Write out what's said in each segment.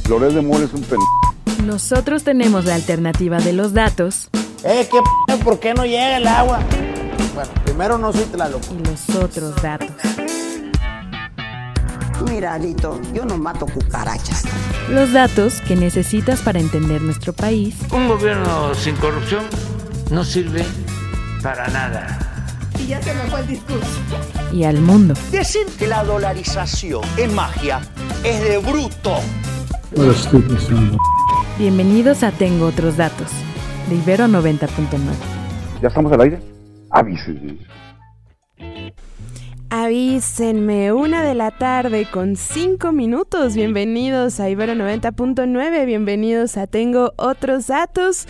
Loret de Mola es un Nosotros tenemos la alternativa de los datos. ¿Por qué no llega el agua? Bueno, primero no soy Tlaloc. Y los otros datos. Mira, Alito, yo no mato cucarachas. Los datos que necesitas para entender nuestro país. Un gobierno sin corrupción no sirve para nada. Y ya se me fue el discurso. Y al mundo. Decir que la dolarización es magia es de bruto. Bienvenidos a Tengo Otros Datos, de Ibero 90.9. ¿Ya estamos al aire? Avísenme. Avísenme, 1:05 p.m. Bienvenidos a Ibero 90.9, bienvenidos a Tengo Otros Datos.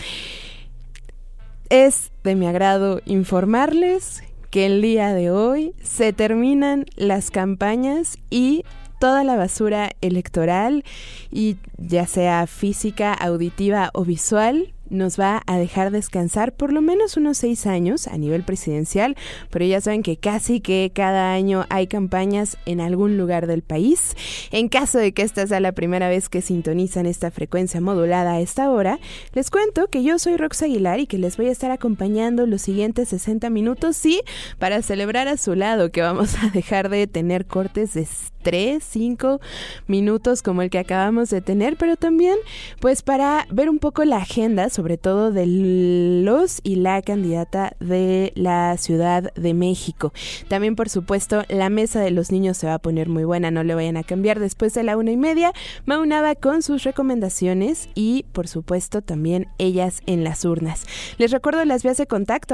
Es de mi agrado informarles que el día de hoy se terminan las campañas y toda la basura electoral, y ya sea física, auditiva o visual, nos va a dejar descansar por lo menos unos 6 años a nivel presidencial, pero ya saben que casi que cada año hay campañas en algún lugar del país. En caso de que esta sea la primera vez que sintonizan esta frecuencia modulada a esta hora, les cuento que yo soy Rox Aguilar y que les voy a estar acompañando los siguientes 60 minutos, sí, para celebrar a su lado que vamos a dejar de tener cortes de 3-5 minutos como el que acabamos de tener, pero también pues para ver un poco la agenda, sobre todo de los y la candidata de la Ciudad de México. También, por supuesto, la mesa de los niños se va a poner muy buena, no le vayan a cambiar después de la 1:30. Maunaba con sus recomendaciones y, por supuesto, también ellas en las urnas. Les recuerdo las vías de contacto,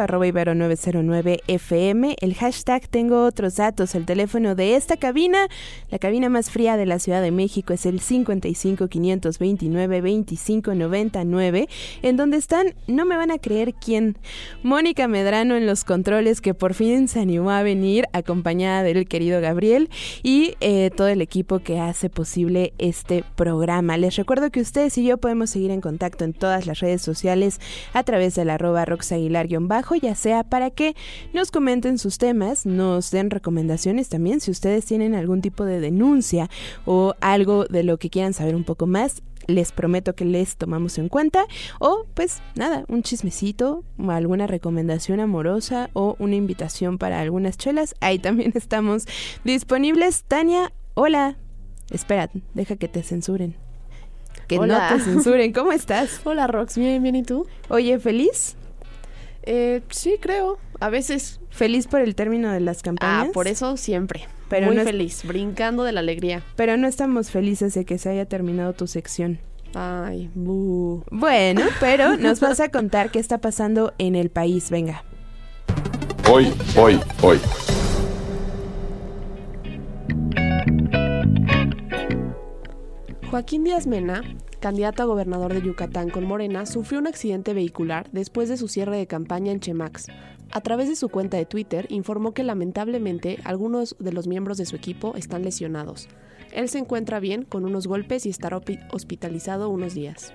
@ibero909fm, el hashtag Tengo Otros Datos, el teléfono de esta cabina, la cabina más fría de la Ciudad de México, es el 55 529 25 99, en donde están, no me van a creer quién, Mónica Medrano en los controles, que por fin se animó a venir acompañada del querido Gabriel y todo el equipo que hace posible este programa. Les recuerdo que ustedes y yo podemos seguir en contacto en todas las redes sociales a través del @roxaguilar_, ya sea para que nos comenten sus temas, nos den recomendaciones también, si ustedes tienen algún tipo de denuncia o algo de lo que quieran saber un poco más, les prometo que les tomamos en cuenta, o pues nada, un chismecito, alguna recomendación amorosa o una invitación para algunas chelas, ahí también estamos disponibles. Tania, hola, espera, deja que te censuren. Que hola. No te censuren, ¿cómo estás? Hola Rox, bien, ¿y tú? Oye, ¿feliz? Sí, creo, a veces. ¿Feliz por el término de las campañas? Por eso siempre, pero muy no feliz, brincando de la alegría. Pero no estamos felices de que se haya terminado tu sección. Ay, buh. Bueno, pero nos vas a contar qué está pasando en el país, venga. Hoy. Joaquín Díaz Mena, candidato a gobernador de Yucatán con Morena, sufrió un accidente vehicular después de su cierre de campaña en Chemax. A través de su cuenta de Twitter, informó que lamentablemente algunos de los miembros de su equipo están lesionados. Él se encuentra bien, con unos golpes, y estará hospitalizado unos días.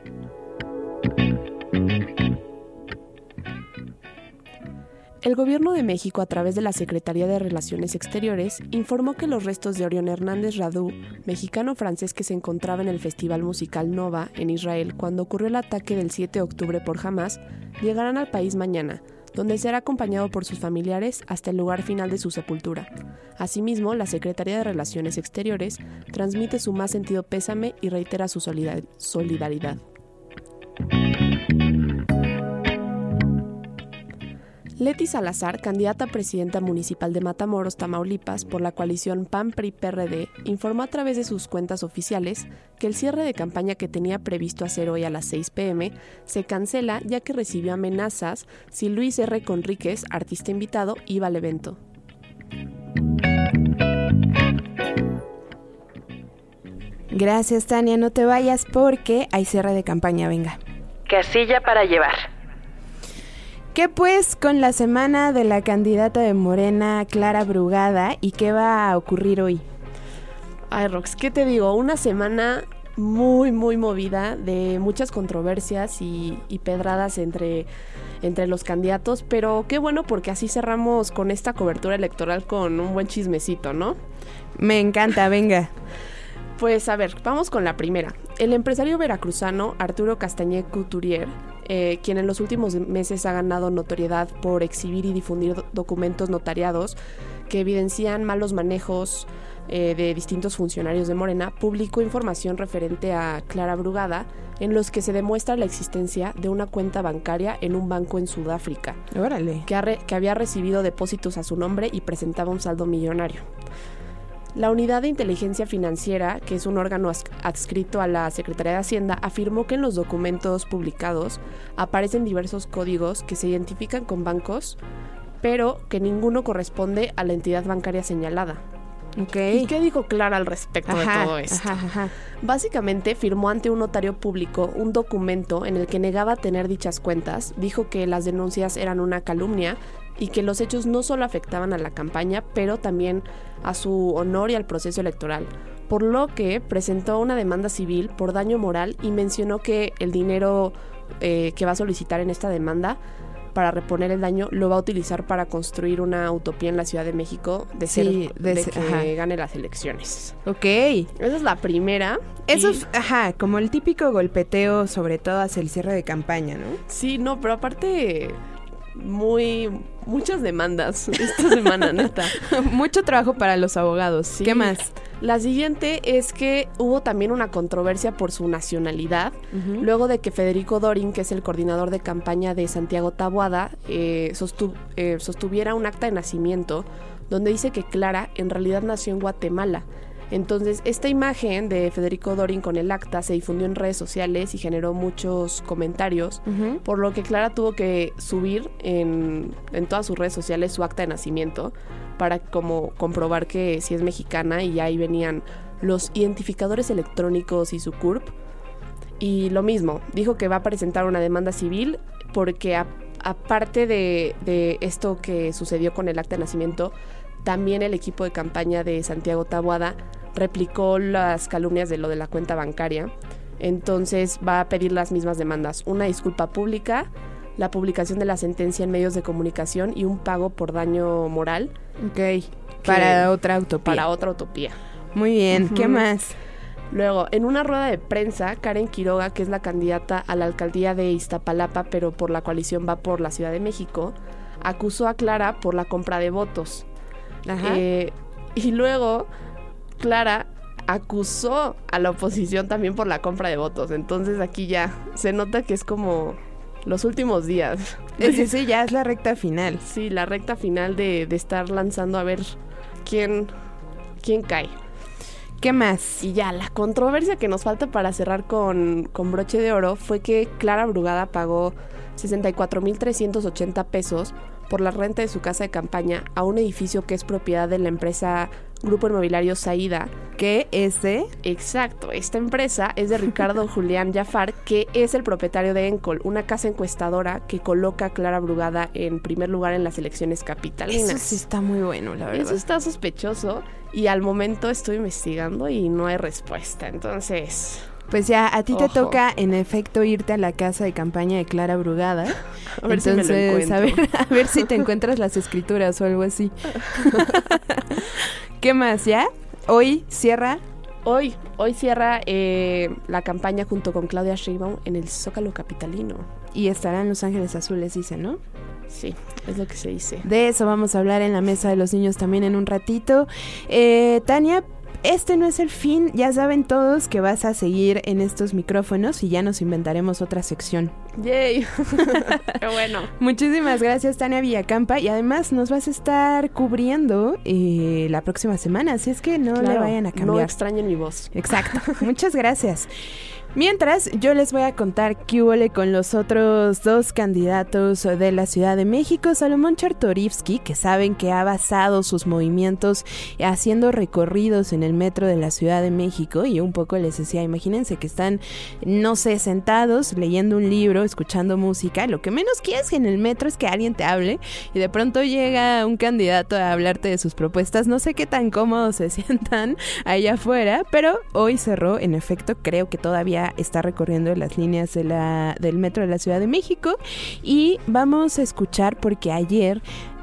El Gobierno de México, a través de la Secretaría de Relaciones Exteriores, informó que los restos de Orión Hernández Radu, mexicano-francés que se encontraba en el Festival Musical Nova en Israel cuando ocurrió el ataque del 7 de octubre por Hamás, llegarán al país mañana, donde será acompañado por sus familiares hasta el lugar final de su sepultura. Asimismo, la Secretaría de Relaciones Exteriores transmite su más sentido pésame y reitera su solidaridad. Leti Salazar, candidata a presidenta municipal de Matamoros, Tamaulipas, por la coalición PAN-PRI-PRD, informó a través de sus cuentas oficiales que el cierre de campaña que tenía previsto hacer hoy a las 6 p.m. se cancela, ya que recibió amenazas si Luis R. Conríquez, artista invitado, iba al evento. Gracias, Tania, no te vayas porque hay cierre de campaña, venga. Casilla para llevar. ¿Qué pues con la semana de la candidata de Morena, Clara Brugada, y qué va a ocurrir hoy? Ay, Rox, ¿qué te digo? Una semana muy, muy movida, de muchas controversias y pedradas entre los candidatos, pero qué bueno porque así cerramos con esta cobertura electoral con un buen chismecito, ¿no? Me encanta, venga. Pues a ver, vamos con la primera. El empresario veracruzano Arturo Castañé Couturier, quien en los últimos meses ha ganado notoriedad por exhibir y difundir documentos notariados que evidencian malos manejos de distintos funcionarios de Morena, publicó información referente a Clara Brugada en los que se demuestra la existencia de una cuenta bancaria en un banco en Sudáfrica. Órale. Que había recibido depósitos a su nombre y presentaba un saldo millonario. La Unidad de Inteligencia Financiera, que es un órgano adscrito a la Secretaría de Hacienda, afirmó que en los documentos publicados aparecen diversos códigos que se identifican con bancos, pero que ninguno corresponde a la entidad bancaria señalada. Okay. ¿Y qué dijo Clara al respecto de todo esto? Básicamente firmó ante un notario público un documento en el que negaba tener dichas cuentas, dijo que las denuncias eran una calumnia y que los hechos no solo afectaban a la campaña, pero también a su honor y al proceso electoral, por lo que presentó una demanda civil por daño moral y mencionó que el dinero que va a solicitar en esta demanda para reponer el daño lo va a utilizar para construir una utopía en la Ciudad de México de que gane las elecciones. Ok. Esa es la primera. Eso es, como el típico golpeteo, sobre todo hacia el cierre de campaña, ¿no? Sí, no, pero aparte muchas demandas esta semana, neta. Mucho trabajo para los abogados. Sí. ¿Qué más? La siguiente es que hubo también una controversia por su nacionalidad, luego de que Federico Dorin, que es el coordinador de campaña de Santiago Taboada, sostuviera un acta de nacimiento donde dice que Clara en realidad nació en Guatemala. Entonces, esta imagen de Federico Dorin con el acta se difundió en redes sociales y generó muchos comentarios, por lo que Clara tuvo que subir en todas sus redes sociales su acta de nacimiento para como comprobar que sí es mexicana, y ahí venían los identificadores electrónicos y su CURP. Y lo mismo, dijo que va a presentar una demanda civil porque aparte de esto que sucedió con el acta de nacimiento, también el equipo de campaña de Santiago Taboada replicó las calumnias de lo de la cuenta bancaria. Entonces va a pedir las mismas demandas: una disculpa pública, la publicación de la sentencia en medios de comunicación y un pago por daño moral. Ok, para otra utopía. Para otra utopía. Muy bien, ¿qué más? Luego, en una rueda de prensa, Karen Quiroga, que es la candidata a la alcaldía de Iztapalapa, pero por la coalición va por la Ciudad de México, acusó a Clara por la compra de votos. Y luego Clara acusó a la oposición también por la compra de votos. Entonces aquí ya se nota que es como los últimos días. Sí, ya es la recta final. Sí, la recta final de estar lanzando a ver quién cae. ¿Qué más? Y ya, la controversia que nos falta para cerrar con broche de oro fue que Clara Brugada pagó 64,380 pesos por la renta de su casa de campaña a un edificio que es propiedad de la empresa Grupo Inmobiliario Saída. ¿Qué es de? Exacto, esta empresa es de Ricardo Julián Jafar, que es el propietario de Encol, una casa encuestadora que coloca a Clara Brugada en primer lugar en las elecciones capitalinas. Eso sí está muy bueno, la verdad. Eso está sospechoso y al momento estoy investigando y no hay respuesta, entonces... Pues ya, a ti te toca, en efecto, irte a la casa de campaña de Clara Brugada. A ver si me lo encuentro. A ver si te encuentras las escrituras o algo así. ¿Qué más, ya? Hoy cierra... Hoy cierra la campaña junto con Claudia Sheinbaum en el Zócalo capitalino. Y estarán Los Ángeles Azules, dice, ¿no? Sí, es lo que se dice. De eso vamos a hablar en la mesa de los niños también en un ratito. Tania, este no es el fin. Ya saben todos que vas a seguir en estos micrófonos y ya nos inventaremos otra sección. ¡Yay! ¡Qué bueno! Muchísimas gracias, Tania Villacampa. Y además nos vas a estar cubriendo la próxima semana, así es que no le vayan a cambiar. No extrañen mi voz. Exacto. Muchas gracias. Mientras, yo les voy a contar qué huele con los otros dos candidatos de la Ciudad de México. Salomón Chertorivsky, que saben que ha basado sus movimientos haciendo recorridos en el metro de la Ciudad de México, y un poco les decía, imagínense que están, no sé, sentados leyendo un libro, escuchando música. Lo que menos quieres en el metro es que alguien te hable, y de pronto llega un candidato a hablarte de sus propuestas. No sé qué tan cómodos se sientan allá afuera, pero hoy cerró, en efecto, creo que todavía ya está recorriendo las líneas del metro de la Ciudad de México, y vamos a escuchar porque ayer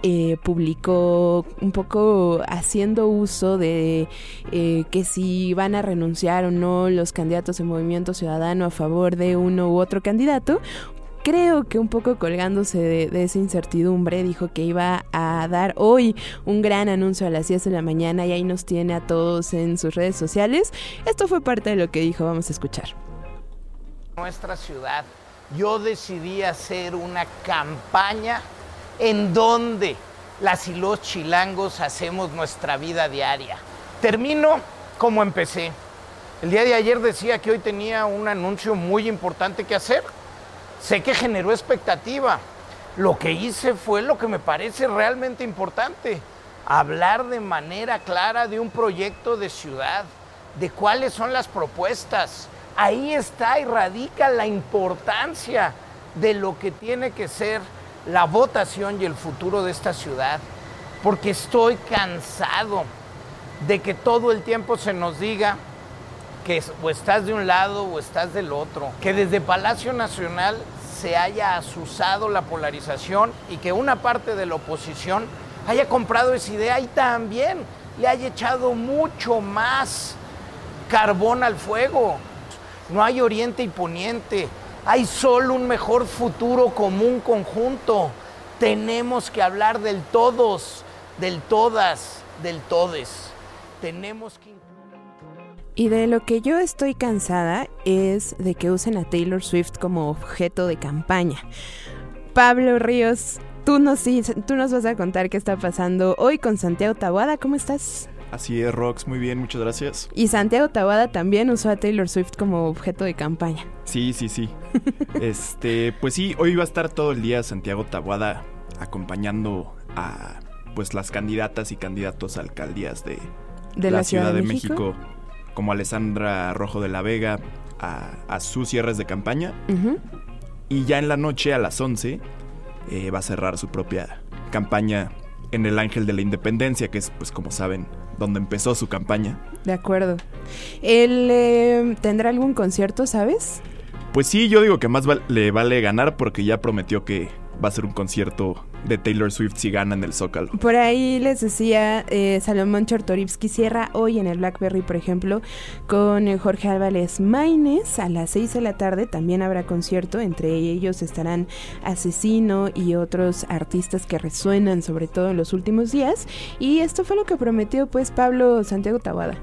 publicó un poco haciendo uso de que si van a renunciar o no los candidatos de Movimiento Ciudadano a favor de uno u otro candidato. Creo que un poco colgándose de esa incertidumbre, dijo que iba a dar hoy un gran anuncio a las 10 de la mañana, y ahí nos tiene a todos en sus redes sociales. Esto fue parte de lo que dijo, vamos a escuchar. Nuestra ciudad, yo decidí hacer una campaña en donde las y los chilangos hacemos nuestra vida diaria. Termino como empecé. El día de ayer decía que hoy tenía un anuncio muy importante que hacer. Sé que generó expectativa. Lo que hice fue lo que me parece realmente importante: hablar de manera clara de un proyecto de ciudad, de cuáles son las propuestas. Ahí está y radica la importancia de lo que tiene que ser la votación y el futuro de esta ciudad, porque estoy cansado de que todo el tiempo se nos diga que o estás de un lado o estás del otro, que desde Palacio Nacional se haya azuzado la polarización y que una parte de la oposición haya comprado esa idea y también le haya echado mucho más carbón al fuego. No hay oriente y poniente, hay solo un mejor futuro común conjunto. Tenemos que hablar del todos, del todas, del todes. Tenemos que... Y de lo que yo estoy cansada es de que usen a Taylor Swift como objeto de campaña. Pablo Ríos, tú nos vas a contar qué está pasando hoy con Santiago Taboada. ¿Cómo estás? Así es, Rox, muy bien, muchas gracias. Y Santiago Taboada también usó a Taylor Swift como objeto de campaña. Sí. Pues sí, hoy va a estar todo el día Santiago Taboada acompañando a pues las candidatas y candidatos a alcaldías de la Ciudad de México, como Alessandra Rojo de la Vega, a sus cierres de campaña. Uh-huh. Y ya en la noche, a las 11, va a cerrar su propia campaña en el Ángel de la Independencia, que es, pues como saben, donde empezó su campaña. De acuerdo. ¿Él tendrá algún concierto, sabes? Pues sí, yo digo que más le vale ganar, porque ya prometió que va a ser un concierto de Taylor Swift si gana en el Zócalo. Por ahí les decía, Salomón Chertorivsky cierra hoy en el Blackberry, por ejemplo, con Jorge Álvarez Maínez a las 6 de la tarde. También habrá concierto, entre ellos estarán Asesino y otros artistas que resuenan sobre todo en los últimos días. Y esto fue lo que prometió pues Pablo Santiago Taboada.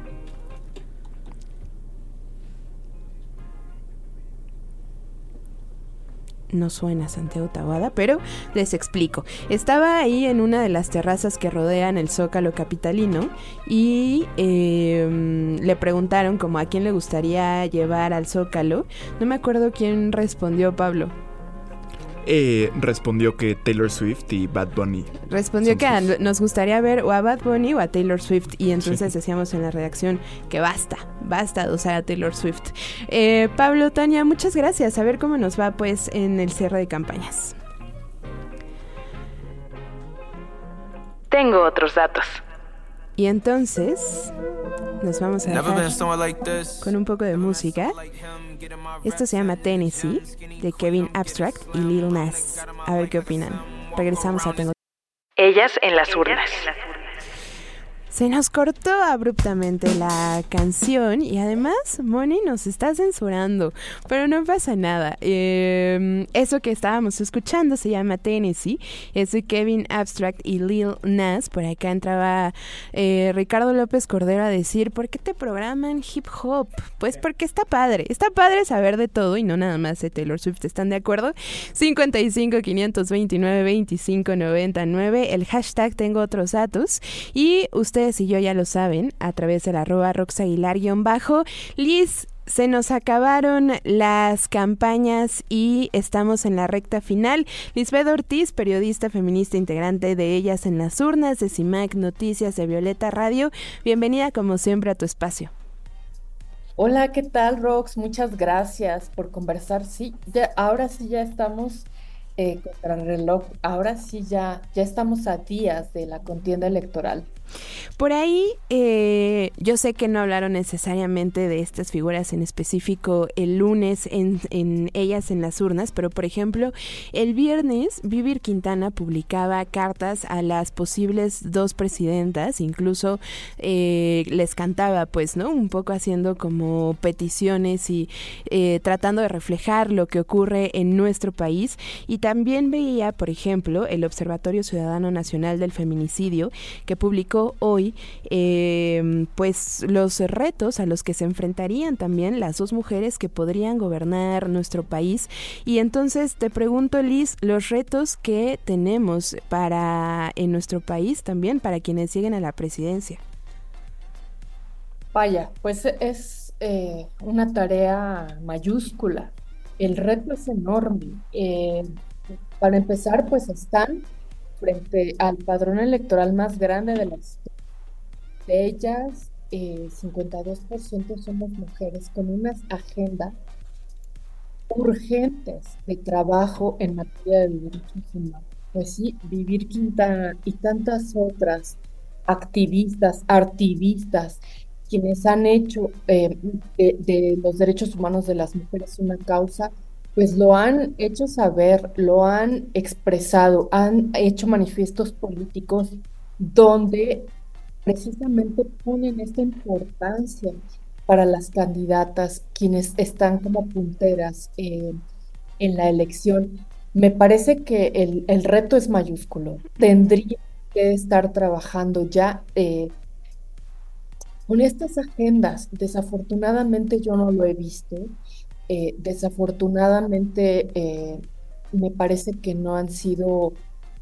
No suena Santiago Taboada, pero les explico. Estaba ahí en una de las terrazas que rodean el Zócalo capitalino y le preguntaron como a quién le gustaría llevar al Zócalo. No me acuerdo quién respondió, Pablo. Respondió que Taylor Swift y Bad Bunny. Respondió que nos gustaría ver o a Bad Bunny o a Taylor Swift, y entonces decíamos en la redacción que basta de usar a Taylor Swift. Pablo, Tania, muchas gracias. A ver cómo nos va pues en el cierre de campañas. Tengo otros datos. Y entonces nos vamos a dejar con un poco de música. Esto se llama Tennessee, de Kevin Abstract y Lil Nas. A ver qué opinan. Regresamos a Tengo. Ellas en las urnas. Se nos cortó abruptamente la canción y además Moni nos está censurando, pero no pasa nada. Eso que estábamos escuchando se llama Tennessee, es de Kevin Abstract y Lil Nas. Por acá entraba Ricardo López Cordero a decir, ¿por qué te programan hip hop? Pues porque está padre saber de todo y no nada más de Taylor Swift. ¿Están de acuerdo? 55 529 25 99, el hashtag Tengo Otros Datos, y ustedes y yo ya lo saben, a través del @roxaguilar_. Liz, se nos acabaron las campañas y estamos en la recta final. Lisbeth Ortiz, periodista feminista, integrante de Ellas en las Urnas, de CIMAC Noticias, de Violeta Radio. Bienvenida como siempre a tu espacio. Hola, ¿qué tal, Rox? Muchas gracias por conversar. Sí, ahora sí ya estamos contra el reloj. Ahora sí ya estamos a días de la contienda electoral. Por ahí, yo sé que no hablaron necesariamente de estas figuras en específico el lunes en ellas en las urnas, pero por ejemplo, el viernes Vivir Quintana publicaba cartas a las posibles 2 presidentas, incluso les cantaba, pues, ¿no? Un poco haciendo como peticiones y tratando de reflejar lo que ocurre en nuestro país. Y también veía, por ejemplo, el Observatorio Ciudadano Nacional del Feminicidio, que publicó hoy pues los retos a los que se enfrentarían también las 2 mujeres que podrían gobernar nuestro país. Y entonces te pregunto, Liz, los retos que tenemos en nuestro país también para quienes lleguen a la presidencia. Vaya, pues es una tarea mayúscula. El reto es enorme. Para empezar, pues están frente al padrón electoral más grande de las de ellas, 52% somos mujeres con unas agendas urgentes de trabajo en materia de derechos humanos. Pues sí, Vivir Quintana y tantas otras activistas, artivistas, quienes han hecho de los derechos humanos de las mujeres una causa, pues lo han hecho saber, lo han expresado, han hecho manifiestos políticos donde precisamente ponen esta importancia para las candidatas, quienes están como punteras en la elección. Me parece que el reto es mayúsculo. Tendría que estar trabajando ya con estas agendas. Desafortunadamente yo no lo he visto. Desafortunadamente me parece que no han sido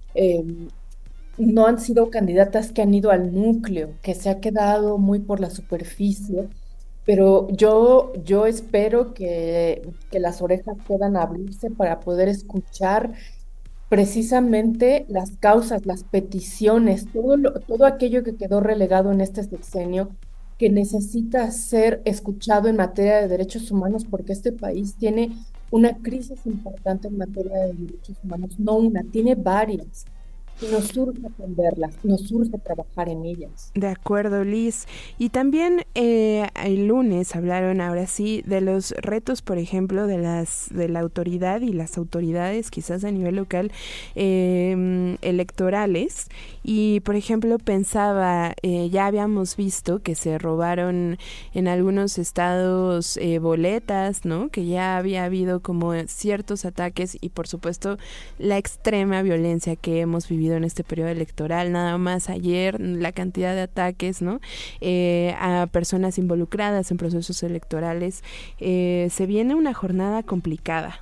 candidatas que han ido al núcleo, que se ha quedado muy por la superficie, pero yo espero que las orejas puedan abrirse para poder escuchar precisamente las causas, las peticiones, todo aquello que quedó relegado en este sexenio, que necesita ser escuchado en materia de derechos humanos, porque este país tiene una crisis importante en materia de derechos humanos, no una, tiene varias. Y nos urge atenderlas, nos urge trabajar en ellas. De acuerdo, Liz. Y también el lunes hablaron ahora sí de los retos, por ejemplo, de la autoridad y las autoridades, quizás a nivel local, electorales. Y, por ejemplo, pensaba, ya habíamos visto que se robaron en algunos estados boletas, ¿no? Que ya había habido como ciertos ataques y, por supuesto, la extrema violencia que hemos vivido en este periodo electoral. Nada más ayer la cantidad de ataques, ¿no? A personas involucradas en procesos electorales. Se viene una jornada complicada.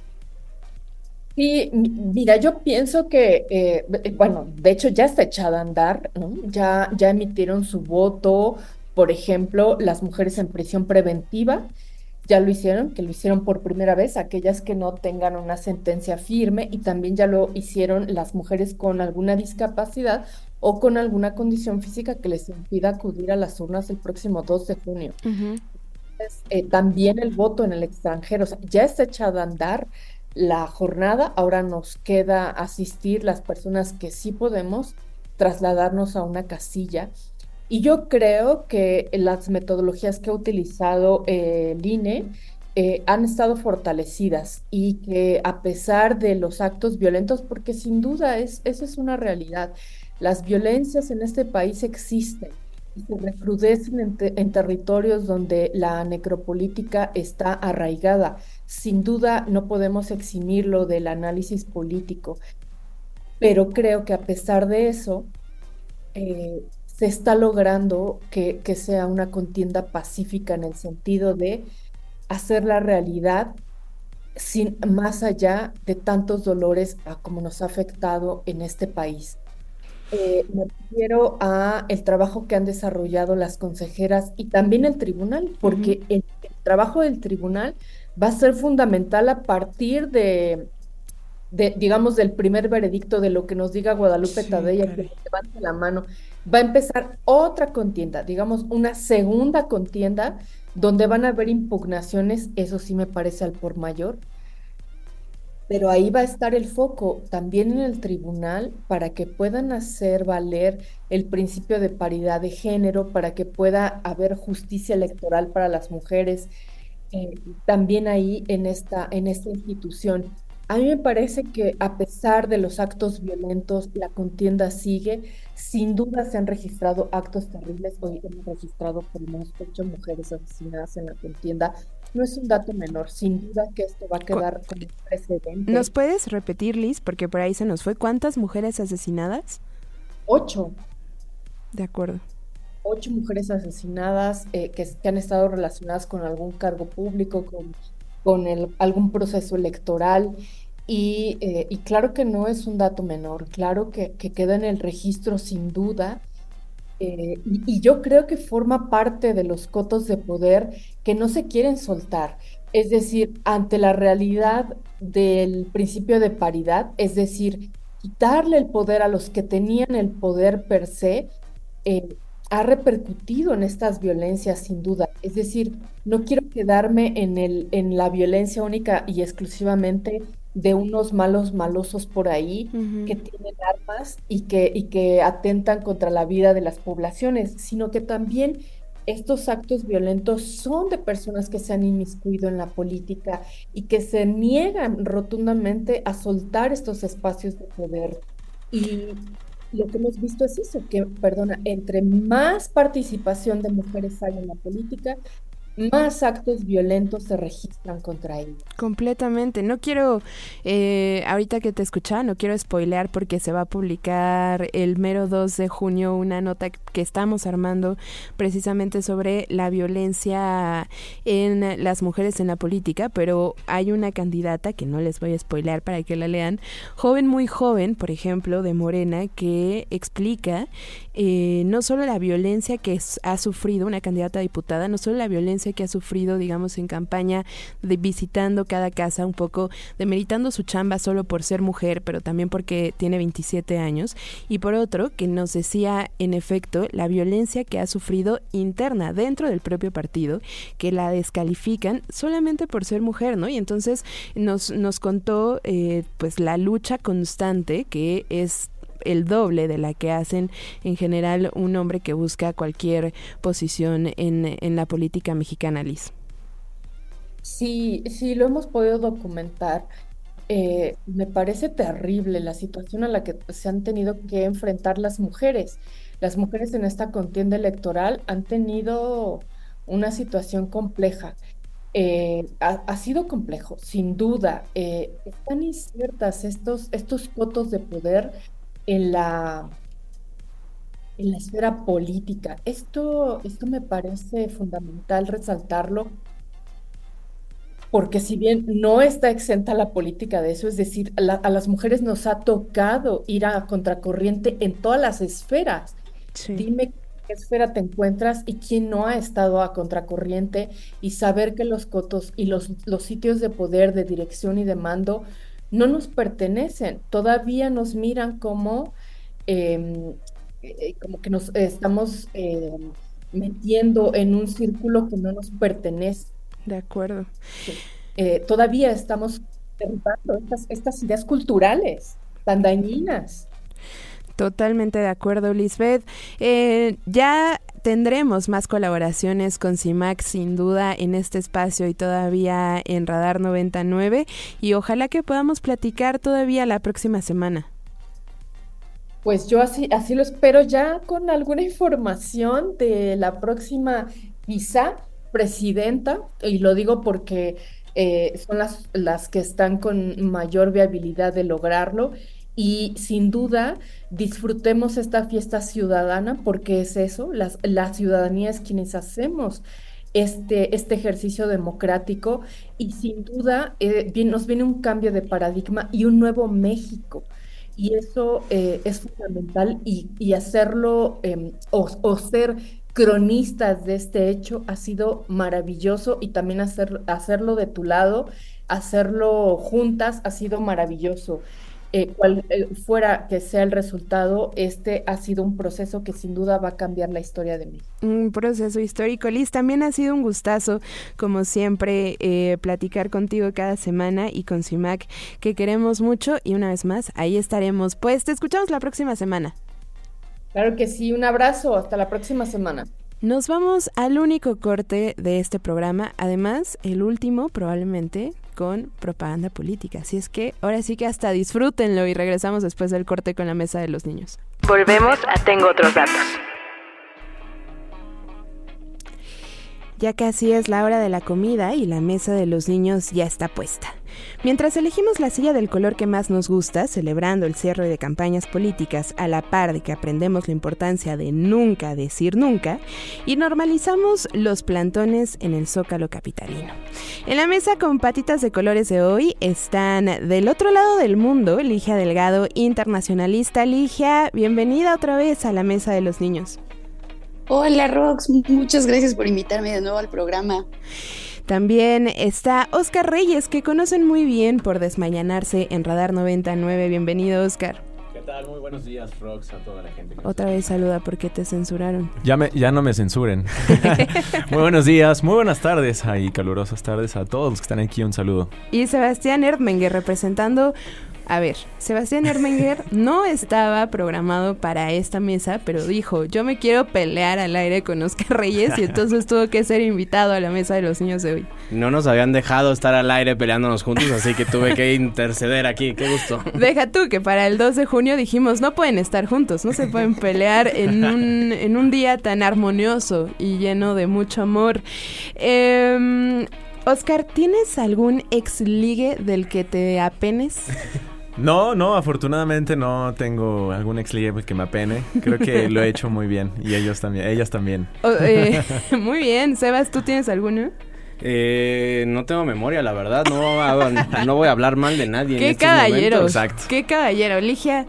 Sí, mira, yo pienso que, bueno, de hecho ya está echada a andar, ¿no? Ya emitieron su voto, por ejemplo, las mujeres en prisión preventiva. Ya lo hicieron, que lo hicieron por primera vez, aquellas que no tengan una sentencia firme, y también ya lo hicieron las mujeres con alguna discapacidad o con alguna condición física que les impida acudir a las urnas el próximo 2 de junio. Uh-huh. Entonces, también el voto en el extranjero, o sea, ya está echada a andar la jornada, ahora nos queda asistir las personas que sí podemos trasladarnos a una casilla. Y yo creo que las metodologías que ha utilizado el INE han estado fortalecidas, y que a pesar de los actos violentos, porque sin duda eso es una realidad, las violencias en este país existen y se recrudecen en territorios donde la necropolítica está arraigada. Sin duda no podemos eximirlo del análisis político, pero creo que a pesar de eso, se está logrando que sea una contienda pacífica, en el sentido de hacer la realidad sin más allá de tantos dolores a como nos ha afectado en este país. Me refiero a el trabajo que han desarrollado las consejeras y también el tribunal, porque el trabajo del tribunal va a ser fundamental a partir de digamos, del primer veredicto, de lo que nos diga Guadalupe Tadella, que levante la mano. Va a empezar otra contienda, digamos, una segunda contienda, donde van a haber impugnaciones, eso sí me parece al por mayor, Pero ahí va a estar el foco también en el tribunal para que puedan hacer valer el principio de paridad de género, para que pueda haber justicia electoral para las mujeres, también ahí en esta institución. A mí me parece que a pesar de los actos violentos, la contienda sigue. Sin duda se han registrado actos terribles. Hoy hemos registrado por lo menos 8 mujeres asesinadas en la contienda. No es un dato menor. Sin duda que esto va a quedar como precedente. ¿Nos puedes repetir, Liz? Porque por ahí se nos fue. ¿Cuántas mujeres asesinadas? 8. De acuerdo. 8 mujeres asesinadas que han estado relacionadas con algún cargo público, con algún proceso electoral. Y claro que no es un dato menor, claro que queda en el registro sin duda, y yo creo que forma parte de los cotos de poder que no se quieren soltar. Es decir, ante la realidad del principio de paridad, es decir, quitarle el poder a los que tenían el poder per se, ha repercutido en estas violencias sin duda. Es decir, no quiero quedarme en la violencia única y exclusivamente de unos malosos por ahí que tienen armas y que atentan contra la vida de las poblaciones, sino que también estos actos violentos son de personas que se han inmiscuido en la política y que se niegan rotundamente a soltar estos espacios de poder. Y lo que hemos visto es eso, que, entre más participación de mujeres hay en la política, más actos violentos se registran contra ellos. Completamente. No quiero, ahorita que te escuchaba, no quiero spoilear porque se va a publicar el mero 2 de junio una nota que estamos armando precisamente sobre la violencia en las mujeres en la política, pero hay una candidata que no les voy a spoilear para que la lean, muy joven, por ejemplo, de Morena, que explica no solo la violencia que ha sufrido una candidata a diputada, no solo la violencia que ha sufrido, digamos, en campaña, de visitando cada casa, un poco demeritando su chamba solo por ser mujer, pero también porque tiene 27 años, y por otro, que nos decía, en efecto, la violencia que ha sufrido interna dentro del propio partido, que la descalifican solamente por ser mujer, ¿no? Y entonces nos contó pues la lucha constante que es el doble de la que hacen en general un hombre que busca cualquier posición en la política mexicana, Liz. Sí, lo hemos podido documentar. Me parece terrible la situación a la que se han tenido que enfrentar las mujeres. Las mujeres en esta contienda electoral han tenido una situación compleja. Ha sido complejo, sin duda. Están insertas estos cotos de poder en la esfera política. Esto me parece fundamental resaltarlo, porque si bien no está exenta la política de eso, es decir, a las mujeres nos ha tocado ir a contracorriente en todas las esferas. Sí. Dime qué esfera te encuentras y quién no ha estado a contracorriente, y saber que los cotos y los sitios de poder, de dirección y de mando no nos pertenecen. Todavía nos miran como que nos estamos metiendo en un círculo que no nos pertenece. De acuerdo. Sí. Todavía estamos derribando estas ideas culturales tan dañinas. Totalmente de acuerdo, Lisbeth. Ya tendremos más colaboraciones con CIMAC, sin duda, en este espacio y todavía en Radar 99, y ojalá que podamos platicar todavía la próxima semana. Pues yo así lo espero, ya con alguna información de la próxima, quizá, presidenta, y lo digo porque son las que están con mayor viabilidad de lograrlo. Y sin duda disfrutemos esta fiesta ciudadana, porque es eso, la ciudadanía es quienes hacemos este ejercicio democrático, y sin duda nos viene un cambio de paradigma y un nuevo México, y eso es fundamental, y hacerlo o ser cronistas de este hecho ha sido maravilloso, y también hacerlo de tu lado, hacerlo juntas ha sido maravilloso. cual fuera que sea el resultado, este ha sido un proceso que sin duda va a cambiar la historia de México. Un proceso histórico. Liz, también ha sido un gustazo, como siempre, platicar contigo cada semana y con CIMAC, que queremos mucho, y una vez más, ahí estaremos. Pues te escuchamos la próxima semana. Claro que sí, un abrazo, hasta la próxima semana. Nos vamos al único corte de este programa, además el último probablemente con propaganda política, así es que ahora sí que hasta disfrútenlo y regresamos después del corte con la mesa de los niños. Volvemos a Tengo Otros Datos. Ya casi es la hora de la comida y la mesa de los niños ya está puesta. Mientras elegimos la silla del color que más nos gusta, celebrando el cierre de campañas políticas a la par de que aprendemos la importancia de nunca decir nunca y normalizamos los plantones en el Zócalo capitalino. En la mesa con patitas de colores de hoy están del otro lado del mundo, Ligia Delgado, internacionalista. Ligia, bienvenida otra vez a la mesa de los niños. Hola Rox, muchas gracias por invitarme de nuevo al programa. También está Oscar Reyes, que conocen muy bien por desmañanarse en Radar 99. Bienvenido, Oscar. ¿Qué tal? Muy buenos días, Rox, a toda la gente. Otra vez saluda porque te censuraron. Ya no me censuren. Muy buenos días, muy buenas tardes y calurosas tardes a todos los que están aquí. Un saludo. Y Sebastián Erdmenger representando... A ver, Sebastián Erdmenger no estaba programado para esta mesa, pero dijo, yo me quiero pelear al aire con Oscar Reyes y entonces tuvo que ser invitado a la mesa de los niños de hoy. No nos habían dejado estar al aire peleándonos juntos, así que tuve que interceder aquí, qué gusto. Deja tú que para el 2 de junio dijimos, no pueden estar juntos, no se pueden pelear en un día tan armonioso y lleno de mucho amor. Oscar, ¿tienes algún ex ligue del que te apenes? No, afortunadamente no tengo algún ex ligue que me apene. Creo que lo he hecho muy bien y ellas también. Muy bien. Sebas, ¿tú tienes alguno? No tengo memoria, la verdad. No voy a hablar mal de nadie. ¡Qué caballero! Exacto. ¡Qué caballero! Ligia.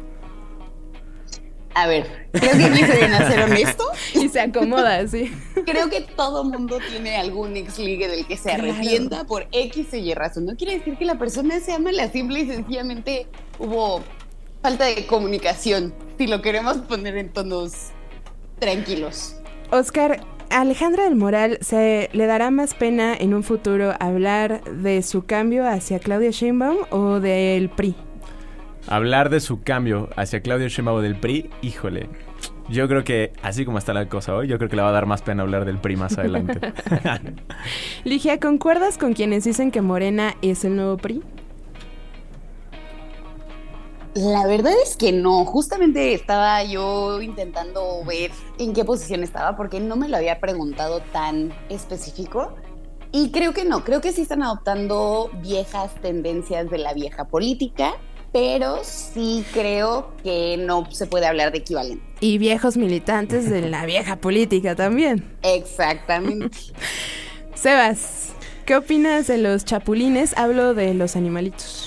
A ver, creo que aquí se viene a ser honesto. Y se acomoda, sí. Creo que todo mundo tiene algún ex ligue del que se arrepienta por X o Y razón. No quiere decir que la persona sea mala, simple y sencillamente hubo falta de comunicación, si lo queremos poner en tonos tranquilos. Oscar, ¿a Alejandra del Moral se le dará más pena en un futuro hablar de su cambio hacia Claudia Sheinbaum o del PRI? Hablar de su cambio hacia Claudia Sheinbaum del PRI, híjole, yo creo que así como está la cosa hoy, yo creo que le va a dar más pena hablar del PRI más adelante. Ligia, ¿concuerdas con quienes dicen que Morena es el nuevo PRI? La verdad es que no, justamente estaba yo intentando ver en qué posición estaba porque no me lo había preguntado tan específico. Y creo que no, creo que sí están adoptando viejas tendencias de la vieja política, pero sí creo que no se puede hablar de equivalente. Y viejos militantes de la vieja política también. Exactamente. Sebas, ¿qué opinas de los chapulines? Hablo de los animalitos.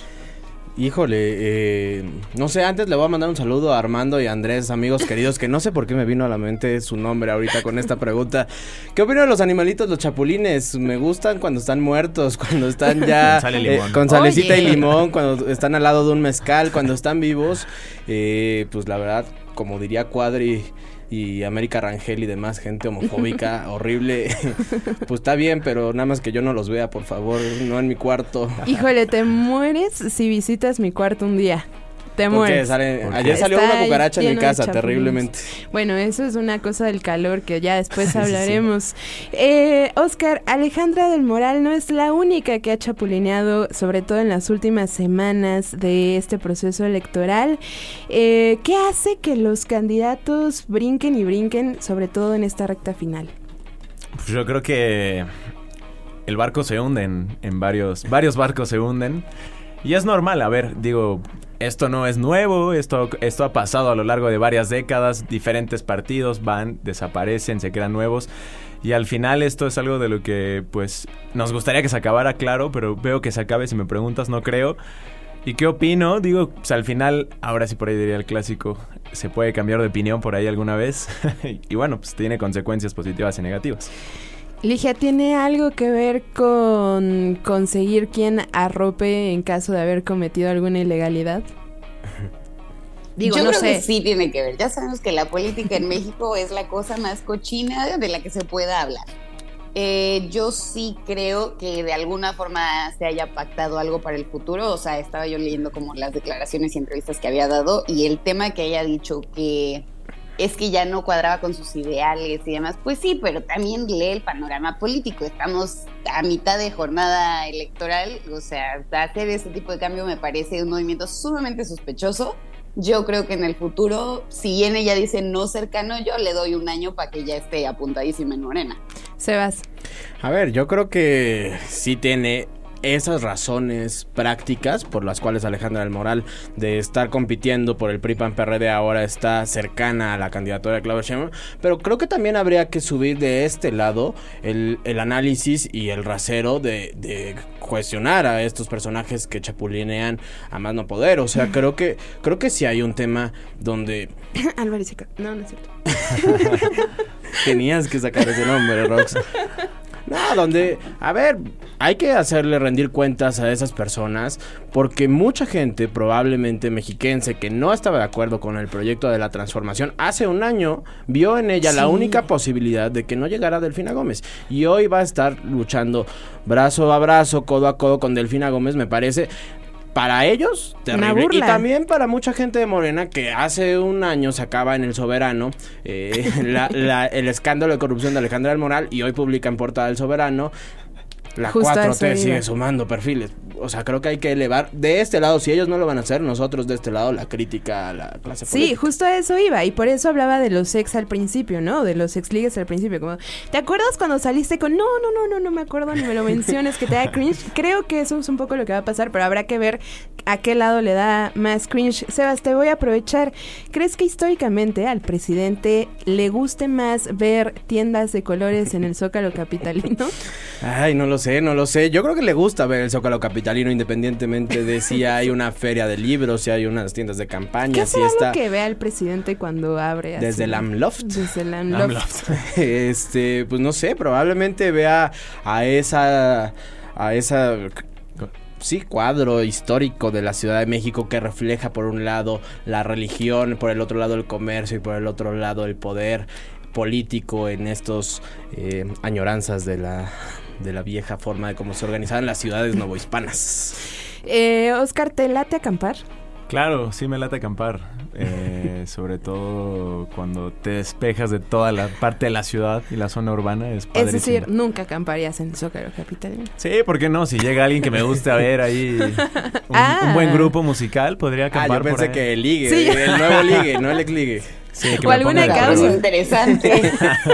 Híjole, no sé, antes le voy a mandar un saludo a Armando y a Andrés, amigos queridos, que no sé por qué me vino a la mente su nombre ahorita con esta pregunta. ¿Qué opino de los animalitos, los chapulines? Me gustan cuando están muertos, cuando están ya con salecita y limón, cuando están al lado de un mezcal, cuando están vivos. Pues la verdad, como diría Cuadri y América Rangel y demás, gente homofóbica, horrible, pues está bien, pero nada más que yo no los vea, por favor, no en mi cuarto. Híjole, te mueres si visitas mi cuarto un día. Te mueres. Ayer salió una cucaracha en mi casa, terriblemente. Bueno, eso es una cosa del calor que ya después hablaremos. Oscar, Alejandra del Moral no es la única que ha chapulineado, sobre todo en las últimas semanas de este proceso electoral. ¿Qué hace que los candidatos brinquen y brinquen, sobre todo en esta recta final? Pues yo creo que el barco se hunde en varios barcos se hunden. Y es normal, a ver, digo, esto no es nuevo, esto ha pasado a lo largo de varias décadas, diferentes partidos van, desaparecen, se crean nuevos, y al final esto es algo de lo que, pues, nos gustaría que se acabara, claro, pero veo que se acabe, si me preguntas, no creo. ¿Y qué opino? Digo, pues al final, ahora sí por ahí diría el clásico, se puede cambiar de opinión por ahí alguna vez, y bueno, pues tiene consecuencias positivas y negativas. Ligia, ¿tiene algo que ver con conseguir quien arrope en caso de haber cometido alguna ilegalidad? Digo, yo no creo sé. que sí tiene que ver. Ya sabemos que la política en México es la cosa más cochina de la que se pueda hablar. Yo sí creo que de alguna forma se haya pactado algo para el futuro. O sea, estaba yo leyendo como las declaraciones y entrevistas que había dado, y el tema que haya dicho que es que ya no cuadraba con sus ideales y demás, pues sí, pero también lee el panorama político. Estamos a mitad de jornada electoral, o sea, hacer ese tipo de cambio me parece un movimiento sumamente sospechoso. Yo creo que en el futuro, si ella dice no cercano, yo le doy un año para que ya esté apuntadísima en Morena. Sebas. A ver, yo creo que sí tiene esas razones prácticas por las cuales Alejandra del Moral, de estar compitiendo por el PRI-PAN-PRD, ahora está cercana a la candidatura de Claudia Sheinbaum, pero creo que también habría que subir de este lado el análisis y el rasero de cuestionar a estos personajes que chapulinean a más no poder. O sea, creo que sí hay un tema donde... Álvarez Seca. No es cierto. Tenías que sacar ese nombre, Rox. No, donde, a ver, hay que hacerle rendir cuentas a esas personas, porque mucha gente, probablemente mexiquense, que no estaba de acuerdo con el proyecto de la transformación, hace un año vio en ella la única posibilidad de que no llegara Delfina Gómez. Y hoy va a estar luchando brazo a brazo, codo a codo con Delfina Gómez, me parece... Para ellos, terrible. Y también para mucha gente de Morena, que hace un año sacaba en El Soberano el escándalo de corrupción de Alejandra del Moral, y hoy publica en portada El Soberano. La 4T sigue sumando perfiles. O sea, creo que hay que elevar de este lado, si ellos no lo van a hacer, nosotros de este lado, la crítica a la clase política. Sí, justo a eso iba, y por eso hablaba de los ex al principio, ¿no? De los ex ligues al principio, como, ¿te acuerdas cuando saliste con no me acuerdo, ni me lo menciones, que te da cringe? Creo que eso es un poco lo que va a pasar, pero habrá que ver a qué lado le da más cringe. Sebas, te voy a aprovechar. ¿Crees que históricamente al presidente le guste más ver tiendas de colores en el Zócalo capitalino? Ay, no lo sé. Yo creo que le gusta ver el Zócalo capitalino, independientemente de si hay una feria de libros, si hay unas tiendas de campaña. ¿Qué será lo que ve el presidente cuando abre así? Desde el AMLoft. Desde el AMLoft. Pues no sé, probablemente vea a esa cuadro histórico de la Ciudad de México que refleja por un lado la religión, por el otro lado el comercio y por el otro lado el poder político en estos añoranzas de la vieja forma de cómo se organizaban las ciudades novohispanas. Oscar, ¿te late acampar? Claro, sí me late acampar. Sobre todo cuando te despejas de toda la parte de la ciudad y la zona urbana, es padrísimo. Es decir, nunca acamparías en Zócalo capitalino. Sí, ¿por qué no? Si llega alguien que me guste a ver ahí un buen grupo musical, podría acampar por ahí. Yo pensé que el ligue, sí. El nuevo ligue, no el ex ligue. Sí, o alguna causa interesante.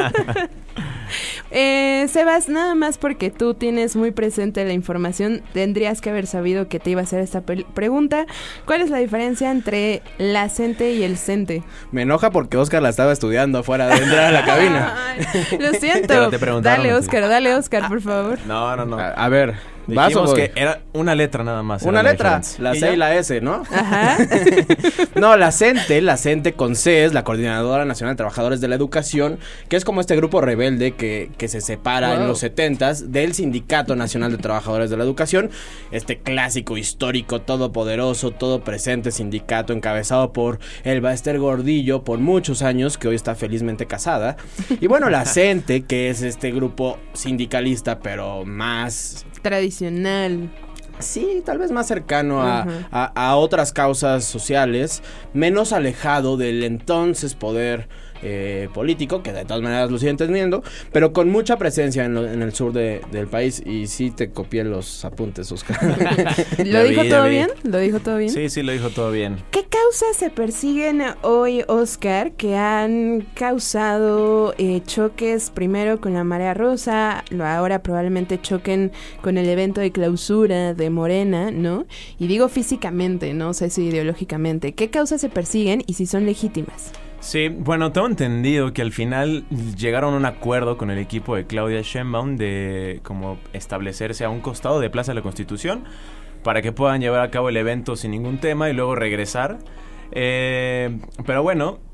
Sebas, nada más porque tú tienes muy presente la información, tendrías que haber sabido que te iba a hacer esta pregunta. ¿Cuál es la diferencia entre la CENTE y el CENTE? Me enoja porque Oscar la estaba estudiando afuera de entrar a la cabina. Lo siento. Dale, Oscar, por favor. No. A ver, dijimos que era una letra nada más. Una letra, la C y la S, ¿no? Ajá. No, la CENTE con C es la Coordinadora Nacional de Trabajadores de la Educación, que es como este grupo rebelde que se separa en los 70s del Sindicato Nacional de Trabajadores de la Educación, este clásico, histórico, todopoderoso, todo presente sindicato encabezado por Elba Ester Gordillo por muchos años, que hoy está felizmente casada. Y bueno, la CENTE, que es este grupo sindicalista, pero más tradicional. Sí, tal vez más cercano a otras causas sociales, menos alejado del entonces poder político, que de todas maneras lo siguen teniendo, pero con mucha presencia en el sur del país. Y sí te copié los apuntes, Oscar. ¿Lo dijo todo bien? Sí, lo dijo todo bien. ¿Qué causas se persiguen hoy, Oscar, que han causado choques primero con la Marea Rosa, ahora probablemente choquen con el evento de clausura de Morena, ¿no? Y digo físicamente, no sé si ideológicamente. ¿Qué causas se persiguen y si son legítimas? Sí, bueno, tengo entendido que al final llegaron a un acuerdo con el equipo de Claudia Sheinbaum de como establecerse a un costado de Plaza de la Constitución para que puedan llevar a cabo el evento sin ningún tema y luego regresar. Pero bueno,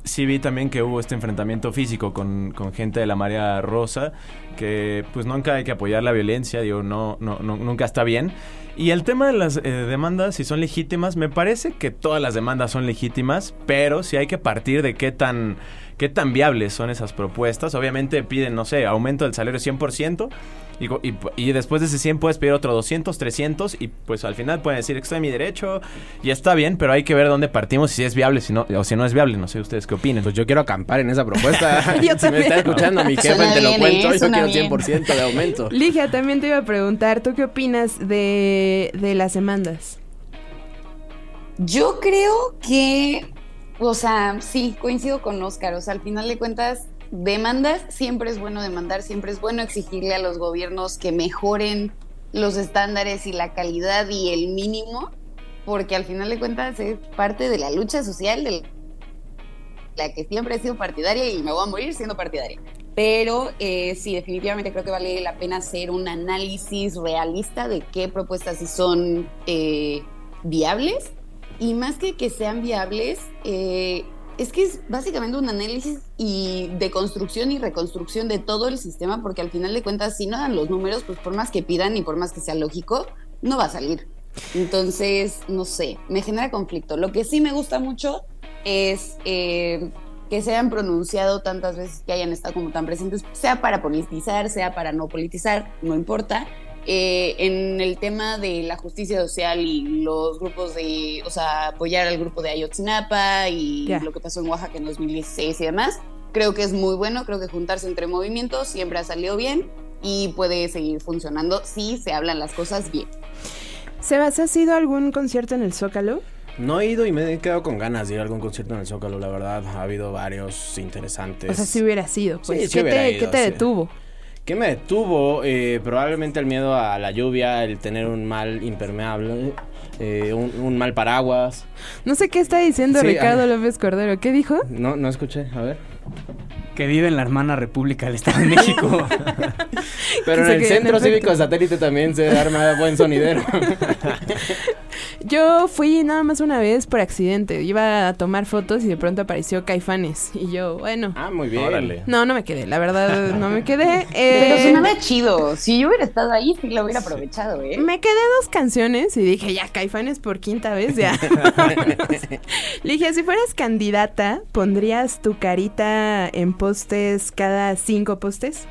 sí vi también que hubo este enfrentamiento físico con gente de la Marea Rosa, que pues nunca hay que apoyar la violencia, digo, nunca está bien. Y el tema de las demandas, si son legítimas, me parece que todas las demandas son legítimas, pero sí hay que partir de qué tan viables son esas propuestas. Obviamente piden, no sé, aumento del salario 100%, y después de ese 100 puedes pedir otro 200, 300, y pues al final pueden decir que estoy en mi derecho, y está bien, pero hay que ver dónde partimos, si es viable o si no es viable. No sé ustedes qué opinan. Pues yo quiero acampar en esa propuesta. Yo si me está escuchando mi jefe, te lo cuento, yo quiero 100% de aumento. Ligia, también te iba a preguntar, ¿tú qué opinas de las demandas? Yo creo que, o sea, sí, coincido con Oscar. O sea, al final de cuentas, demandas, siempre es bueno demandar, siempre es bueno exigirle a los gobiernos que mejoren los estándares y la calidad y el mínimo, porque al final de cuentas es parte de la lucha social de la que siempre he sido partidaria y me voy a morir siendo partidaria. Pero sí, definitivamente creo que vale la pena hacer un análisis realista de qué propuestas sí son viables, y más que sean viables, es que es básicamente un análisis de construcción y reconstrucción de todo el sistema, porque al final de cuentas, si no dan los números, pues por más que pidan y por más que sea lógico, no va a salir. Entonces, no sé, me genera conflicto. Lo que sí me gusta mucho es que se hayan pronunciado tantas veces, que hayan estado como tan presentes, sea para politizar, sea para no politizar, no importa. En el tema de la justicia social y los grupos o sea, apoyar al grupo de Ayotzinapa y lo que pasó en Oaxaca en 2016 y demás, creo que es muy bueno. Creo que juntarse entre movimientos siempre ha salido bien y puede seguir funcionando si se hablan las cosas bien. Sebas, ¿has ido a algún concierto en el Zócalo? No he ido y me he quedado con ganas de ir a algún concierto en el Zócalo, la verdad. Ha habido varios interesantes. O sea, si hubiera sido, pues. Sí, ¿Qué te detuvo? ¿Qué me detuvo? Probablemente el miedo a la lluvia, el tener un mal impermeable, un mal paraguas. No sé qué está diciendo Ricardo López Cordero. ¿Qué dijo? No escuché, a ver. Que vive en la hermana República del Estado de México. Pero en el Centro Cívico Satélite también se arma buen sonidero. Yo fui nada más una vez por accidente. Iba a tomar fotos y de pronto apareció Caifanes. Y yo, bueno. Ah, muy bien. Órale. No me quedé. La verdad, no me quedé. Pero sonaba chido. Si yo hubiera estado ahí, sí lo hubiera aprovechado, ¿eh? Me quedé 2 canciones y dije, ya, Caifanes por 5ª vez, ya. Le dije, si fueras candidata, ¿pondrías tu carita en postes cada 5 postes?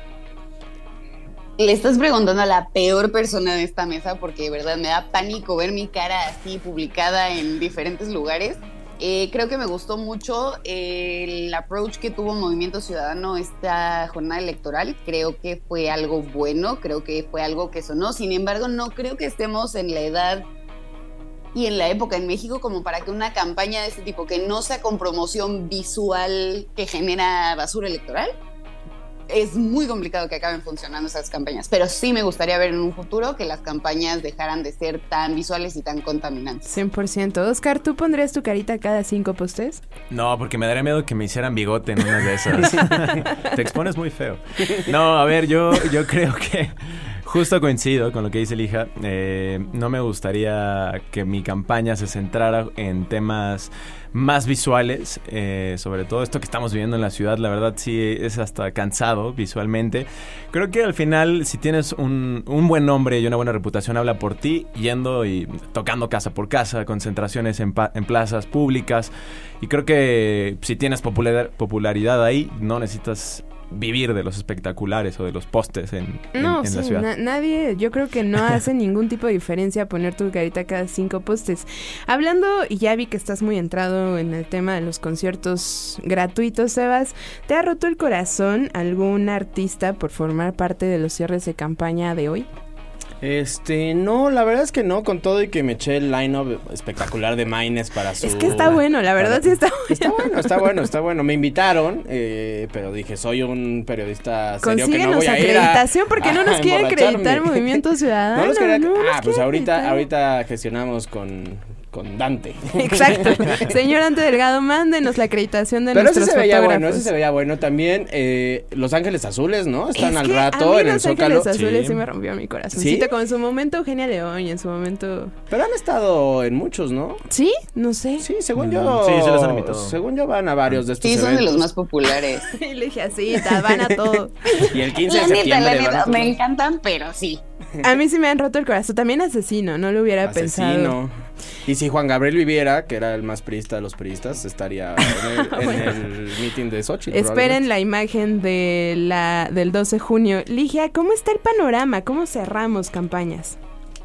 Le estás preguntando a la peor persona de esta mesa, porque de verdad me da pánico ver mi cara así publicada en diferentes lugares. Creo que me gustó mucho el approach que tuvo Movimiento Ciudadano esta jornada electoral. Creo que fue algo bueno, creo que fue algo que sonó. Sin embargo, no creo que estemos en la edad y en la época en México como para que una campaña de este tipo, que no sea con promoción visual que genera basura electoral, es muy complicado que acaben funcionando esas campañas. Pero sí me gustaría ver en un futuro que las campañas dejaran de ser tan visuales y tan contaminantes. 100%. Oscar, ¿tú pondrías tu carita cada 5 postes? No, porque me daría miedo que me hicieran bigote en una de esas. Te expones muy feo. No, a ver, yo creo que justo coincido con lo que dice Ligia. No me gustaría que mi campaña se centrara en temas más visuales, sobre todo esto que estamos viviendo en la ciudad. La verdad sí es hasta cansado visualmente. Creo que al final, si tienes un buen nombre y una buena reputación, habla por ti, yendo y tocando casa por casa, concentraciones en plazas públicas, y creo que si tienes popularidad ahí, no necesitas vivir de los espectaculares o de los postes en la ciudad. Nadie, yo creo que no hace ningún tipo de diferencia poner tu carita cada 5 postes. Hablando, y ya vi que estás muy entrado en el tema de los conciertos gratuitos, Sebas, ¿te ha roto el corazón algún artista por formar parte de los cierres de campaña de hoy? No, la verdad es que no, con todo y que me eché el line-up espectacular de Maines para su... Es que está bueno, la verdad sí está bueno. Está bueno. Me invitaron, pero dije, soy un periodista serio que no voy a ir acreditación porque no nos quiere acreditar Movimiento Ciudadano. Pues ahorita gestionamos con con Dante. Exacto. Señor Dante Delgado, mándenos la acreditación de pero nuestros ese se veía fotógrafos. bueno, ese se veía bueno. También Los Ángeles Azules, ¿no? Están es al que rato a mí en el Los Zócalo. Ángeles Azules sí me rompió mi corazoncito. ¿Sí? Como en su momento Eugenia León y en su momento... Pero han estado en muchos, ¿no? ¿Sí? No sé. Sí, según yo... Sí, se los han invitado. Según yo van a varios de estos Sí, son eventos. de los más populares. Y le dije así, van a todo. Y el 15 de La septiembre neta, van a me encantan, pero sí. A mí sí me han roto el corazón. También Asesino, no lo hubiera pensado. Y si Juan Gabriel viviera, que era el más priista de los priistas, estaría en el meeting de Xochitl. Esperen la imagen del 12 de junio. Ligia, ¿cómo está el panorama? ¿Cómo cerramos campañas?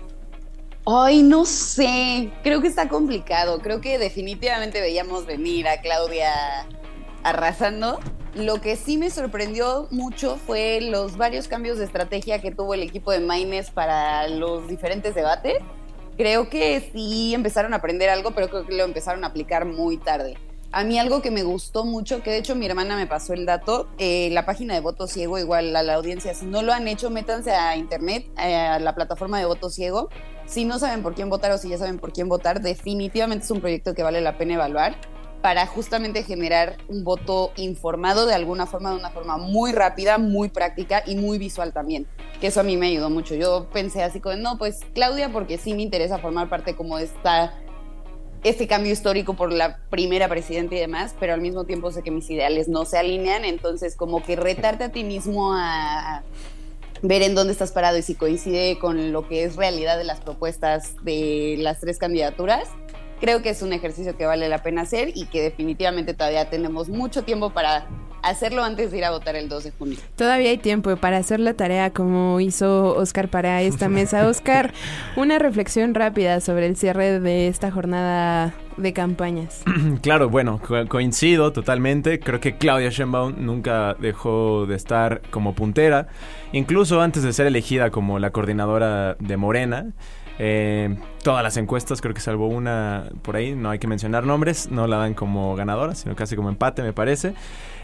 Ay, no sé. Creo que está complicado. Creo que definitivamente veíamos venir a Claudia arrasando. Lo que sí me sorprendió mucho fue los varios cambios de estrategia que tuvo el equipo de Maynes para los diferentes debates. Creo que sí empezaron a aprender algo, pero creo que lo empezaron a aplicar muy tarde. A mí algo que me gustó mucho, que de hecho mi hermana me pasó el dato, la página de Voto Ciego, igual a la audiencia, si no lo han hecho, métanse a internet, a la plataforma de Voto Ciego. Si no saben por quién votar o si ya saben por quién votar, definitivamente es un proyecto que vale la pena evaluar para justamente generar un voto informado de alguna forma, de una forma muy rápida, muy práctica y muy visual también, que eso a mí me ayudó mucho. Yo pensé así como, no, pues Claudia, porque sí me interesa formar parte como de este cambio histórico por la primera presidenta y demás, pero al mismo tiempo sé que mis ideales no se alinean, entonces como que retarte a ti mismo a ver en dónde estás parado y si coincide con lo que es realidad de las propuestas de las tres candidaturas. Creo que es un ejercicio que vale la pena hacer y que definitivamente todavía tenemos mucho tiempo para hacerlo antes de ir a votar el 2 de junio. Todavía hay tiempo para hacer la tarea como hizo Oscar para esta mesa. Oscar, una reflexión rápida sobre el cierre de esta jornada de campañas. Claro, bueno, coincido totalmente. Creo que Claudia Sheinbaum nunca dejó de estar como puntera, incluso antes de ser elegida como la coordinadora de Morena. Todas las encuestas, creo que salvo una por ahí, no hay que mencionar nombres, no la dan como ganadora, sino casi como empate, me parece.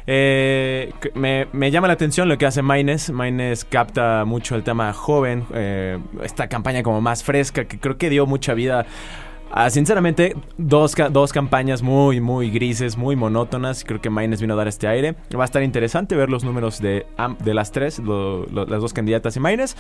Me llama la atención lo que hace Maynes. Maynes capta mucho el tema joven, esta campaña como más fresca, que creo que dio mucha vida sinceramente, dos campañas muy, muy grises, muy monótonas. Creo que Maynes vino a dar este aire. Va a estar interesante ver los números de las tres, las dos candidatas y Maynes.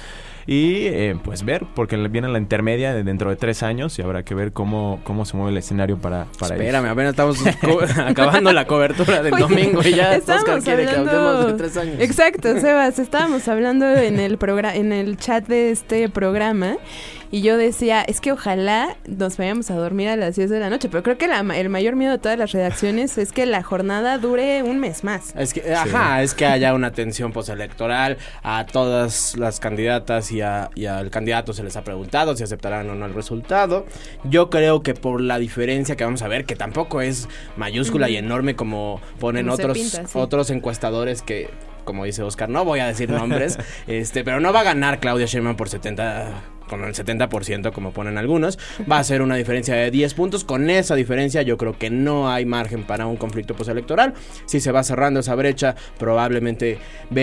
Y pues ver, porque viene la intermedia dentro de 3 años y habrá que ver cómo se mueve el escenario para Espérame, apenas estamos acabando la cobertura del domingo y ya Oscar quiere que hablemos de 3 años. Exacto, Sebas, estábamos hablando en el chat de este programa. Y yo decía, es que ojalá nos vayamos a dormir a las 10 de la noche. Pero creo que el mayor miedo de todas las redacciones es que la jornada dure un mes más. Es que, es que haya una tensión postelectoral. A todas las candidatas y al candidato se les ha preguntado si aceptarán o no el resultado. Yo creo que por la diferencia que vamos a ver, que tampoco es mayúscula y enorme como ponen otros encuestadores que, como dice Oscar, no voy a decir nombres, pero no va a ganar Claudia Sheinbaum con el 70% como ponen algunos. Va a ser una diferencia de 10 puntos. Con esa diferencia yo creo que no hay margen para un conflicto postelectoral. Si se va cerrando esa brecha, probablemente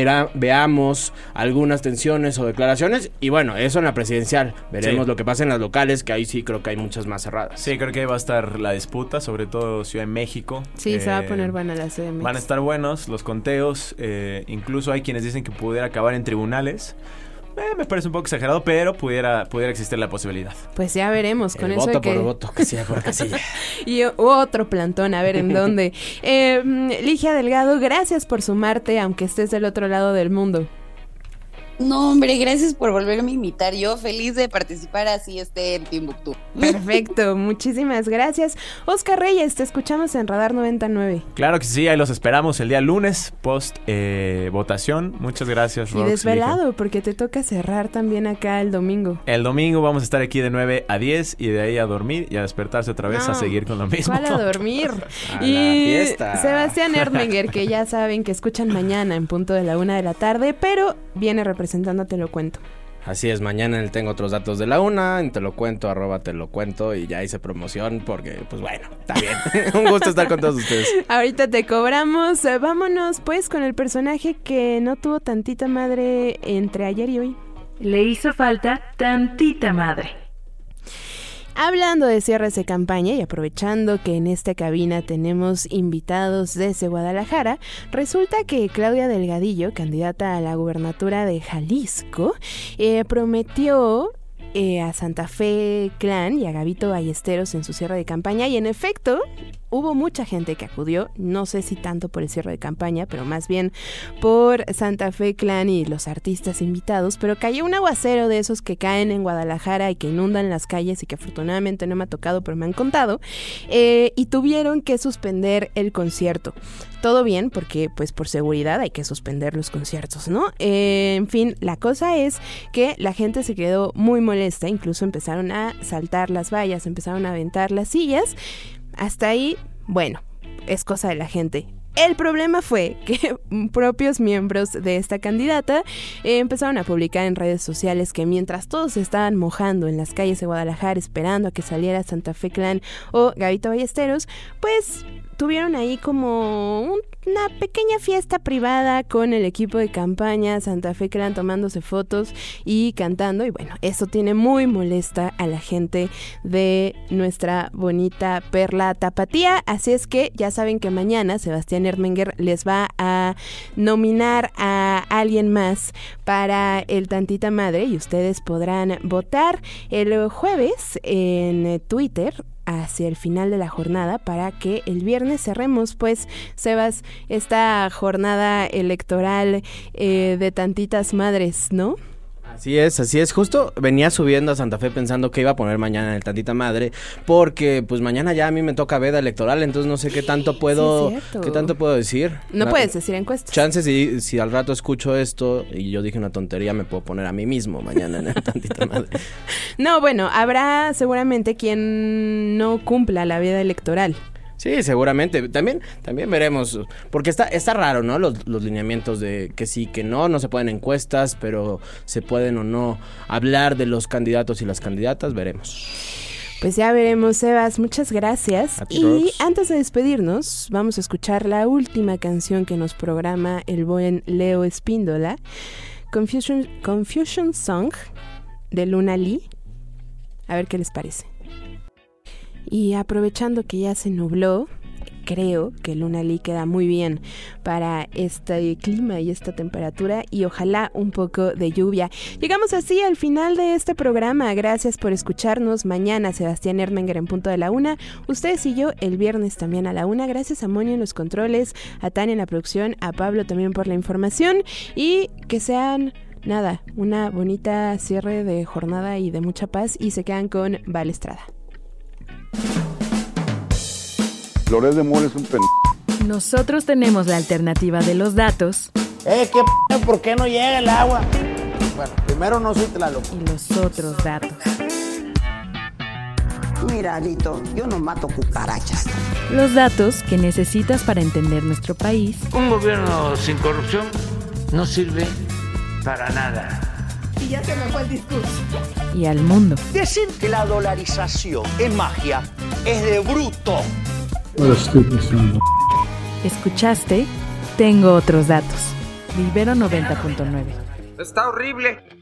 veamos algunas tensiones o declaraciones. Y bueno, eso en la presidencial. Veremos lo que pasa en las locales, que ahí sí creo que hay muchas más cerradas. Sí, creo que ahí va a estar la disputa, sobre todo Ciudad de México. Sí, se va a poner buena la CDMX. Van a estar buenos los conteos. Incluso hay quienes dicen que pudiera acabar en tribunales. Me parece un poco exagerado, pero pudiera existir la posibilidad. Pues ya veremos con eso. Voto por voto, casilla por casilla. Y otro plantón, a ver en dónde. Ligia Delgado, gracias por sumarte, aunque estés del otro lado del mundo. No, hombre, gracias por volverme a invitar. Yo feliz de participar así en Timbuktu. Perfecto, muchísimas gracias. Oscar Reyes, te escuchamos en Radar 99. Claro que sí, ahí los esperamos el día lunes, post votación. Muchas gracias, Rox. Y desvelado, porque te toca cerrar también acá el domingo. El domingo vamos a estar aquí de 9 a 10 y de ahí a dormir y a despertarse otra vez a seguir con lo mismo. ¿Cuál a dormir? A la fiesta. Sebastián Erdmenger, que ya saben que escuchan mañana en punto de la 1 de la tarde, pero viene representando a Te Lo Cuento. Así es, mañana en el Tengo Otros Datos de la 1, en Te Lo Cuento, @Te Lo Cuento, y ya hice promoción porque, pues bueno, está bien. Un gusto estar con todos ustedes. Ahorita te cobramos. Vámonos pues con el personaje que no tuvo tantita madre entre ayer y hoy. Le hizo falta tantita madre. Hablando de cierres de campaña y aprovechando que en esta cabina tenemos invitados desde Guadalajara, resulta que Claudia Delgadillo, candidata a la gubernatura de Jalisco, prometió a Santa Fe Clan y a Gabito Ballesteros en su cierre de campaña, y en efecto hubo mucha gente que acudió, no sé si tanto por el cierre de campaña, pero más bien por Santa Fe Clan y los artistas invitados, pero cayó un aguacero de esos que caen en Guadalajara y que inundan las calles y que afortunadamente no me ha tocado, pero me han contado, y tuvieron que suspender el concierto. Todo bien, porque pues por seguridad hay que suspender los conciertos, ¿no? En fin, la cosa es que la gente se quedó muy molesta, incluso empezaron a saltar las vallas, empezaron a aventar las sillas. Hasta ahí, bueno, es cosa de la gente. El problema fue que propios miembros de esta candidata empezaron a publicar en redes sociales que mientras todos se estaban mojando en las calles de Guadalajara esperando a que saliera Santa Fe Clan o Gabito Ballesteros, pues tuvieron ahí como una pequeña fiesta privada con el equipo de campaña Santa Fe Clan tomándose fotos y cantando, y bueno, eso tiene muy molesta a la gente de nuestra bonita perla tapatía, así es que ya saben que mañana Sebastián Ermenger les va a nominar a alguien más para el Tantita Madre y ustedes podrán votar el jueves en Twitter hacia el final de la jornada para que el viernes cerremos, pues, Sebas, esta jornada electoral de tantitas madres, ¿no? Así es, justo venía subiendo a Santa Fe pensando que iba a poner mañana en el Tantita Madre, porque pues mañana ya a mí me toca veda electoral, entonces no sé qué tanto puedo, decir. No puedes decir encuestas. Chances si al rato escucho esto y yo dije una tontería, me puedo poner a mí mismo mañana en el Tantita Madre. No, bueno, habrá seguramente quien no cumpla la veda electoral. Sí, seguramente. También veremos, porque está raro, ¿no? Los lineamientos de que sí, que no se pueden encuestas, pero se pueden o no hablar de los candidatos y las candidatas, veremos. Pues ya veremos, Sebas, muchas gracias. Y antes de despedirnos, vamos a escuchar la última canción que nos programa el buen Leo Espíndola, Confusion Song, de Luna Lee. A ver qué les parece. Y aprovechando que ya se nubló, creo que Luna Lee queda muy bien para este clima y esta temperatura, y ojalá un poco de lluvia. Llegamos así al final de este programa. Gracias por escucharnos. Mañana Sebastián Ermenger en punto de la 1. Ustedes y yo el viernes también a la 1. Gracias a Moni en los controles, a Tania en la producción, a Pablo también por la información, y que sean una bonita cierre de jornada y de mucha paz, y se quedan con Val Estrada. Loret de Mola es un Nosotros tenemos la alternativa de los datos. ¿Por qué no llega el agua? Bueno, primero no soy Tlaloc. Y los otros datos. Mira, Alito, yo no mato cucarachas. Los datos que necesitas para entender nuestro país. Un gobierno sin corrupción no sirve para nada. Y ya se me fue el discurso. Y al mundo. Decir que la dolarización es magia es de bruto. Escuchaste Tengo Otros Datos, de Ibero 90.9. Está horrible.